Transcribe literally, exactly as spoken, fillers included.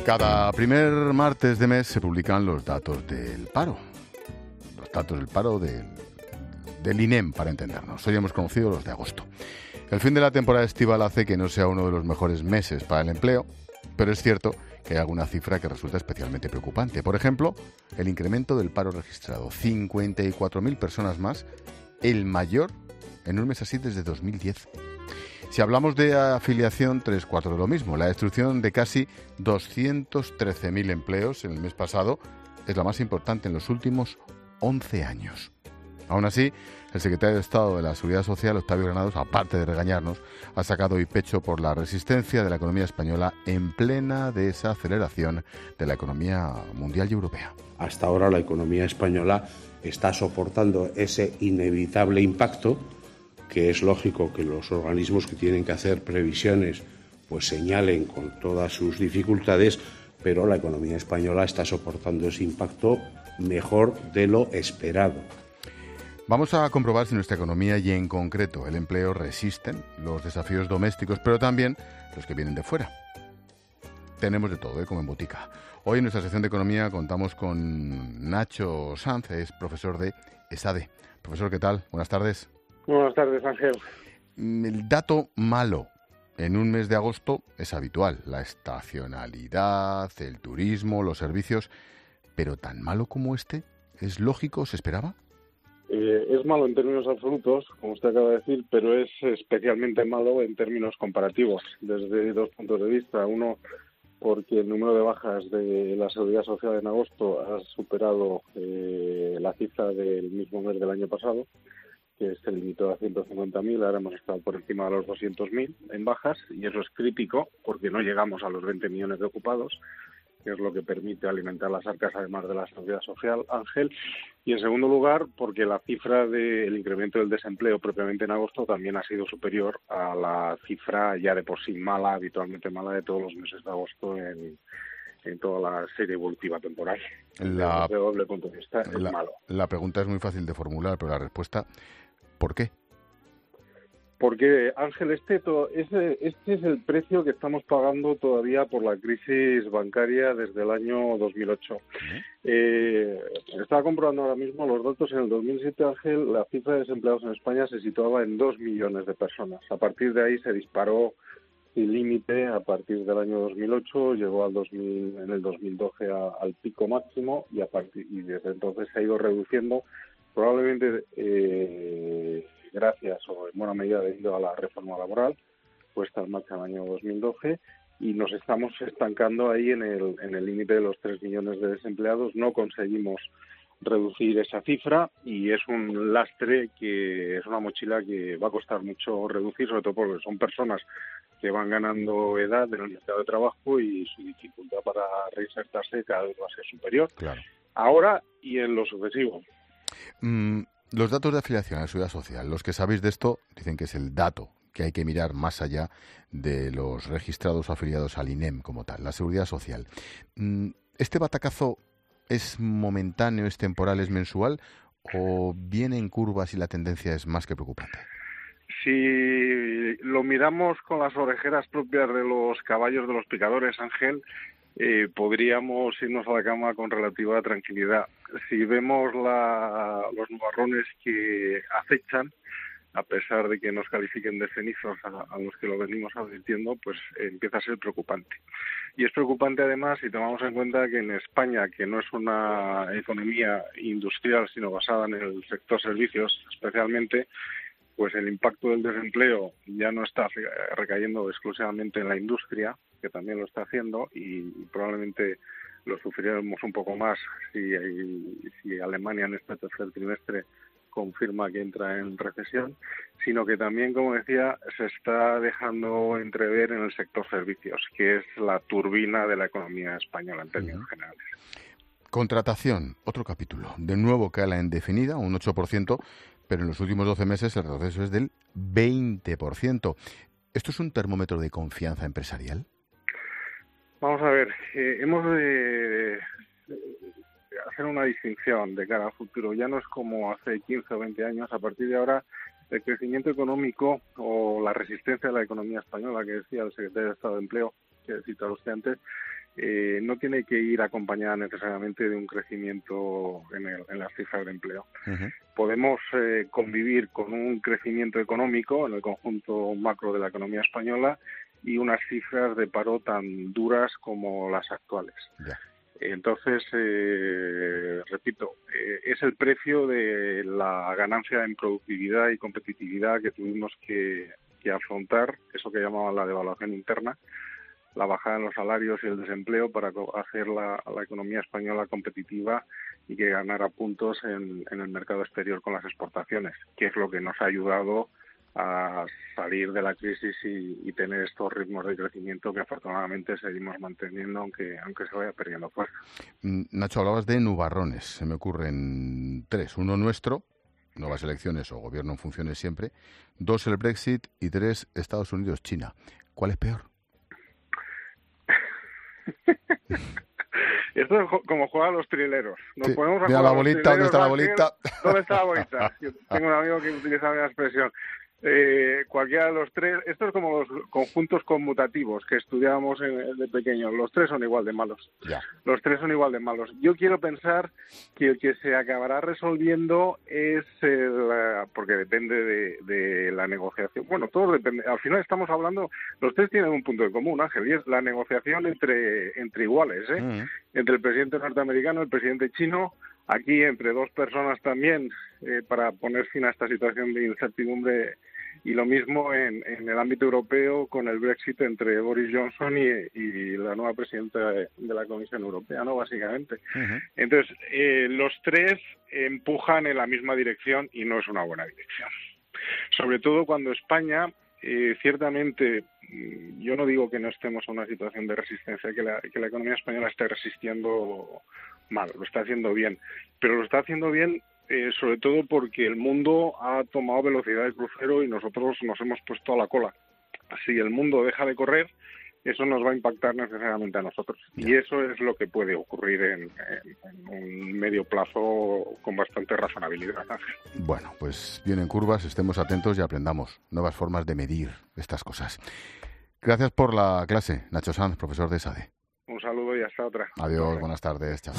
Cada primer martes de mes se publican los datos del paro. Los datos del paro del, del INEM, para entendernos. Hoy hemos conocido los de agosto. El fin de la temporada estival hace que no sea uno de los mejores meses para el empleo, pero es cierto que hay alguna cifra que resulta especialmente preocupante. Por ejemplo, el incremento del paro registrado. cincuenta y cuatro mil personas más, el mayor en un mes así desde dos mil diez. Si hablamos de afiliación, tres cuartos de lo mismo. La destrucción de casi doscientos trece mil empleos en el mes pasado es la más importante en los últimos once años. Aún así, el secretario de Estado de la Seguridad Social, Octavio Granados, aparte de regañarnos, ha sacado hoy pecho por la resistencia de la economía española en plena desaceleración de la economía mundial y europea. Hasta ahora la economía española está soportando ese inevitable impacto, que es lógico que los organismos que tienen que hacer previsiones pues señalen con todas sus dificultades, pero la economía española está soportando ese impacto mejor de lo esperado. Vamos a comprobar si nuestra economía y en concreto el empleo resisten los desafíos domésticos, pero también los que vienen de fuera. Tenemos de todo, ¿eh? Como en botica. Hoy en nuestra sección de economía contamos con Nacho Sanz, es profesor de ESADE. Profesor, ¿qué tal? Buenas tardes. Buenas tardes, Ángel. El dato malo en un mes de agosto es habitual. La estacionalidad, el turismo, los servicios. ¿Pero tan malo como este? ¿Es lógico? ¿Se esperaba? Eh, es malo en términos absolutos, como usted acaba de decir, pero es especialmente malo en términos comparativos, desde dos puntos de vista. Uno, porque el número de bajas de la Seguridad Social en agosto ha superado eh, la cifra del mismo mes del año pasado, que se limitó a ciento cincuenta mil, ahora hemos estado por encima de los doscientos mil en bajas, y eso es crítico porque no llegamos a los veinte millones de ocupados, que es lo que permite alimentar las arcas además de la Seguridad Social, Ángel. Y en segundo lugar, porque la cifra del incremento del desempleo propiamente en agosto también ha sido superior a la cifra ya de por sí mala, habitualmente mala, de todos los meses de agosto en, en toda la serie evolutiva temporal. La, Desde doble punto de vista es la, malo. La pregunta es muy fácil de formular, pero la respuesta, ¿por qué? Porque, Ángel, este, to, este, este es el precio que estamos pagando todavía por la crisis bancaria desde el año dos mil ocho. Uh-huh. Eh, estaba comprobando ahora mismo los datos. En el dos mil siete, Ángel, la cifra de desempleados en España se situaba en dos millones de personas. A partir de ahí se disparó sin límite a partir del año dos mil ocho, llegó al dos mil, en el dos mil doce a, al pico máximo y, a partir, y desde entonces se ha ido reduciendo, probablemente eh, gracias o en buena medida debido a la reforma laboral puesta en marcha en el año dos mil doce, y nos estamos estancando ahí en el en el límite de los tres millones de desempleados. No conseguimos reducir esa cifra y es un lastre, que es una mochila que va a costar mucho reducir, sobre todo porque son personas que van ganando edad en el mercado de trabajo y su dificultad para reinsertarse cada vez va a ser superior. Claro. Ahora y en lo sucesivo. Mm, los datos de afiliación a la Seguridad Social, los que sabéis de esto dicen que es el dato que hay que mirar más allá de los registrados afiliados al INEM como tal, la Seguridad Social. Mm, ¿Este batacazo es momentáneo, es temporal, es mensual o viene en curvas y la tendencia es más que preocupante? Si lo miramos con las orejeras propias de los caballos de los picadores, Ángel, eh, podríamos irnos a la cama con relativa tranquilidad. Si vemos la, los nubarrones que acechan, a pesar de que nos califiquen de cenizos a, a los que lo venimos advirtiendo, pues eh, empieza a ser preocupante. Y es preocupante además si tomamos en cuenta que en España, que no es una economía industrial, sino basada en el sector servicios especialmente, pues el impacto del desempleo ya no está recayendo exclusivamente en la industria, que también lo está haciendo, y probablemente lo sufriremos un poco más si, si Alemania en este tercer trimestre confirma que entra en recesión, sino que también, como decía, se está dejando entrever en el sector servicios, que es la turbina de la economía española en términos uh-huh. generales. Contratación, otro capítulo. De nuevo cae la indefinida, un ocho por ciento, pero en los últimos doce meses el retroceso es del veinte por ciento. ¿Esto es un termómetro de confianza empresarial? Vamos a ver, eh, hemos de hacer una distinción de cara al futuro. Ya no es como hace quince o veinte años. A partir de ahora, el crecimiento económico o la resistencia de la economía española, que decía el secretario de Estado de Empleo, que citaba usted antes, eh, no tiene que ir acompañada necesariamente de un crecimiento en, el, en las cifras de empleo. Uh-huh. Podemos eh, convivir con un crecimiento económico en el conjunto macro de la economía española y unas cifras de paro tan duras como las actuales. Yeah. Entonces, eh, repito, eh, es el precio de la ganancia en productividad y competitividad que tuvimos que, que afrontar, eso que llamaban la devaluación interna, la bajada en los salarios y el desempleo para hacer la, la economía española competitiva y que ganara puntos en, en el mercado exterior con las exportaciones, que es lo que nos ha ayudado a salir de la crisis y, y tener estos ritmos de crecimiento que afortunadamente seguimos manteniendo, aunque aunque se vaya perdiendo fuerza. Nacho, hablabas de nubarrones, se me ocurren tres. Uno nuestro, nuevas elecciones o gobierno en funciones siempre. Dos, el Brexit. Y tres, Estados Unidos-China. ¿Cuál es peor? Esto es como jugar a los trileros. Nos sí, ponemos a mira jugar la bolita, ¿dónde está la bolita? ¿Dónde está la bolita? Yo tengo un amigo que utiliza la expresión. Eh, cualquiera de los tres, esto es como los conjuntos conmutativos que estudiábamos en, de pequeños, los tres son igual de malos, ya. los tres son igual de malos. Yo quiero pensar que el que se acabará resolviendo es, el, porque depende de, de la negociación, bueno, todo depende, al final estamos hablando, los tres tienen un punto en común, Ángel, y es la negociación entre, entre iguales, ¿eh? Mm. Entre el presidente norteamericano, el presidente chino, aquí entre dos personas también, eh, para poner fin a esta situación de incertidumbre. Y lo mismo en, en el ámbito europeo con el Brexit entre Boris Johnson y, y la nueva presidenta de, de la Comisión Europea, ¿no? Básicamente. Uh-huh. Entonces, eh, los tres empujan en la misma dirección y no es una buena dirección. Sobre todo cuando España, eh, ciertamente, yo no digo que no estemos en una situación de resistencia, que la, que la economía española esté resistiendo mal, lo está haciendo bien, pero lo está haciendo bien Eh, sobre todo porque el mundo ha tomado velocidad de crucero y nosotros nos hemos puesto a la cola. Si el mundo deja de correr, eso nos va a impactar necesariamente a nosotros. Yeah. Y eso es lo que puede ocurrir en, en, en un medio plazo con bastante razonabilidad. Bueno, pues vienen curvas, estemos atentos y aprendamos nuevas formas de medir estas cosas. Gracias por la clase, Nacho Sanz, profesor de ESADE. Un saludo y hasta otra. Adiós, buenas tardes. Chao.